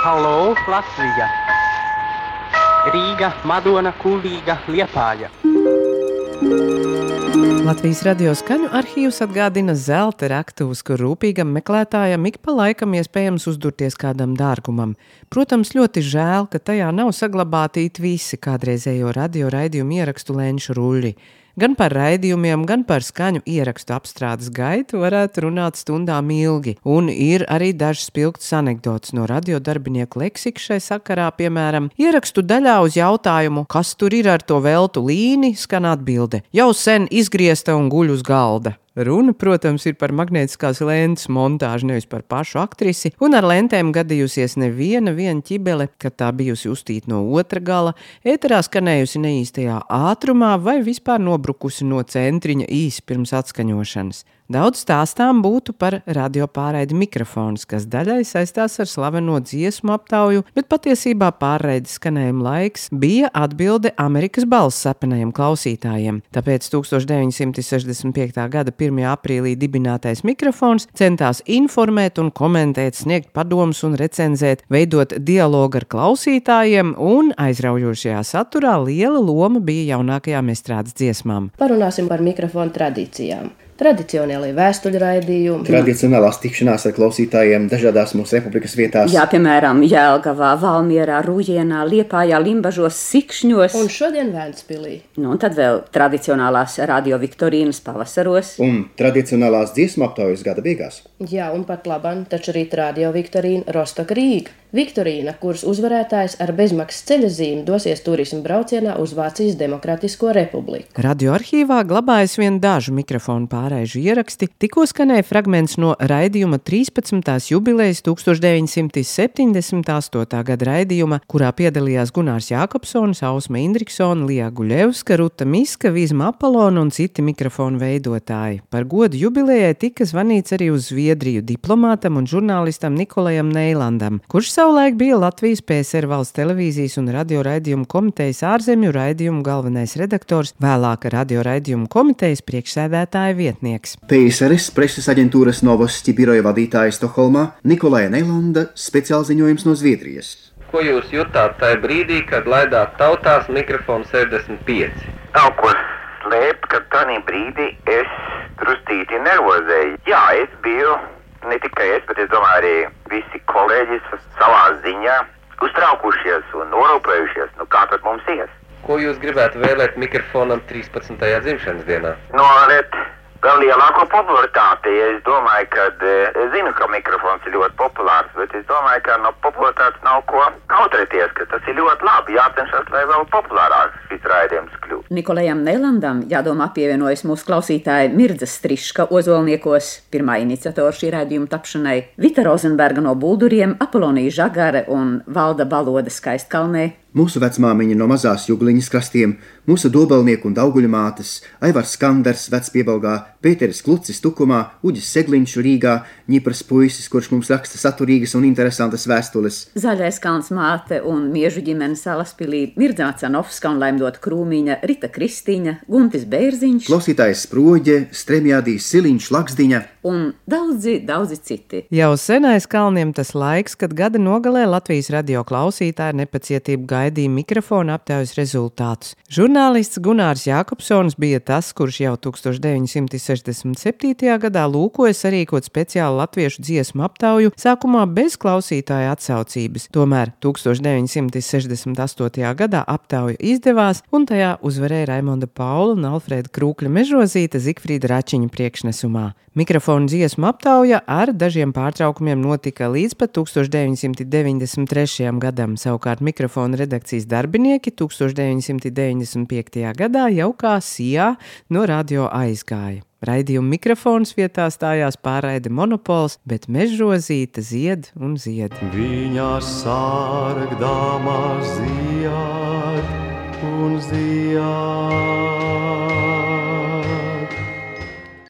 Halo, Latvija! Rīga, Madona, Kuldīga, Liepāja. Latvijas radio skaņu arhīvs atgādina zelta raktuves, kur rūpīgam meklētājam ik pa laikam iespējams uzdurties kādam dārgumam. Protams, ļoti žēl, ka tajā nav saglabātīti visi kādreizējo radio raidījumu ierakstu lenču ruļļi. Gan par raidījumiem, gan par skaņu ierakstu apstrādes gaitu varētu runāt stundām ilgi, un ir arī dažas spilgtas anekdotas no radiodarbinieku leksika šai sakarā, piemēram, ierakstu daļā uz jautājumu, kas tur ir ar to veltu līni, skan atbilde: jau sen izgriezta un guļ uz galda. Runa, protams, ir par magnētiskās lentes montāžu, nevis par pašu aktrisi, un ar lentēm gadījusies neviena ķibele, kad tā bijusi uztīta no otra gala, ēterā skanējusi neīstajā ātrumā vai vispār nobrukusi no centriņa īsi pirms atskaņošanas. Daudz stāstām būtu par radiopārraidi mikrofons, kas daļai saistās ar slaveno dziesmu aptauju, bet patiesībā pārraides skanējuma laiks bija atbilde Amerikas balss sapenajiem klausītājiem. Tāpēc 1965. gada 1. aprīlī dibinātais mikrofons centās informēt un komentēt, sniegt padomus un recenzēt, veidot dialogu ar klausītājiem, un aizraujošajā saturā liela loma bija jaunākajām estrādes dziesmām. Parunāsim par mikrofonu tradīcijām. Tradicionālie vēstuļraidījumi. Tradicionālās tikšanās ar klausītājiem dažādās mūsu republikas vietās. Jā, piemēram, Jelgavā, Valmierā, Rujienā, Liepājā, Limbažos, Sikšņos. Un šodien Vēncpilī. Un tad vēl tradicionālās radio viktorīnas pavasaros. Un tradicionālās dziesmu aptaujas gada beigās. Jā, un pat labam, taču arī radio viktorīna Rostoka Rīga. Viktorīna, kuras uzvarētājs ar bezmaksas ceļazīmi dosies turismu braucienā uz Vācijas Demokrātisko republiku. Radio arhīvā glabājas vien dažu mikrofonu pārraižu ieraksti, tikko skanēja fragments no raidījuma 13. jubilejas 1978. gada raidījuma, kurā piedalījās Gunārs Jākopsons, Ausma Indriksona, Lija Guļevska, Ruta Miska, Vizma Apolona un citi mikrofonu veidotāji. Par godu jubilejai tika zvanīts arī uz Zviedriju diplomātam un žurnālistam Nikolajam Neilandam, kurš savulaik bija Latvijas PSR valsts televīzijas un radio raidījumu komitejas ārzemju raidījumu galvenais redaktors, vēlāk radio raidījumu komitejas priekšsēdētāja vietnieks. PSRS preses aģentūras Novosti biroja vadītāja Stokholmā Nikolaja Neilanda speciāls ziņojums no Zviedrijas. Ko jūs jutāt tajā brīdī, kad laidāt tautās mikrofonu 65? Nav ko slēpt, ka tādā brīdī es drustīti nervozēju. Jā, es biju, ne tikai es, bet es domāju arī visi kolēģis savā ziņā uztraukušies un norūpējušies, kā tad mums ies. Ko jūs gribētu vēlēt mikrofonam 13. dzimšanas dienā? Novēlēt vēl lielāko popularitāti. Es domāju, ka es zinu, ka mikrofons ir ļoti populārs, bet es domāju, ka no popularitātes nav ko kautrēties, ka tas ir ļoti labi. Jācenšas, lai vēl populārāks šis raidījums kļūst. Nikolajam Neilandam, jādomā, pievienojas mūsu klausītāji Mirdza Striška Ozolniekos, pirmā iniciatora šī raidījuma tapšanai, Vita Rozenberga no Bulduriem, Apolonija Žagare un Valda Baloda Skaistkalnē. Mūsu vecmāmiņa no mazās Jugliņas krastiem, mūsu Dobelnieku un Dauguļu mātes, Aivars Skanders Vecpiebalgā, Pēteris Klucis Tukumā, Uģis Segliņš Rīgā, Ņipras puisis, kurš mums raksta saturīgas un interesantas vēstules. Zaļais Kalns māte un Miežu ģimene Salaspilī, Mirdzā Canovska un Laimdota Krūmiņa, Rita Kristīņa, Guntis Bērziņš, klausītājs Sproģe, Stremjādīs Siliņš Laksdiņa un daudzi citi. Jau senais Kalniem tas laiks, kad gada nogalē Latvijas radio klausītāji nepacietību gaidīja mikrofona aptaujas rezultātus. Žurnālists Gunārs Jākopsons bija tas, kurš jau 1967. gadā lūkoja sarīkot speciālu latviešu dziesmu aptauju, sākumā bez klausītāja atsaucības. Tomēr 1968. gadā aptauja izdevās, un tajā uzvarēja Raimonda Paula un Alfrēda Krūkļa Mežozīta Zigfrīda Račiņa priekšnesumā. Mikrofonu dziesmu aptauja ar dažiem pārtraukumiem notika līdz pat 1993. gadam, savukārt mikrofonu redakcijas darbinieki 1995. gadā jau kā sijā no radio aizgāja. Raidījuma mikrofons vietā stājās pārraide monopols, bet Mežozīta zied un zied. Viņa sārgdama zied un zied.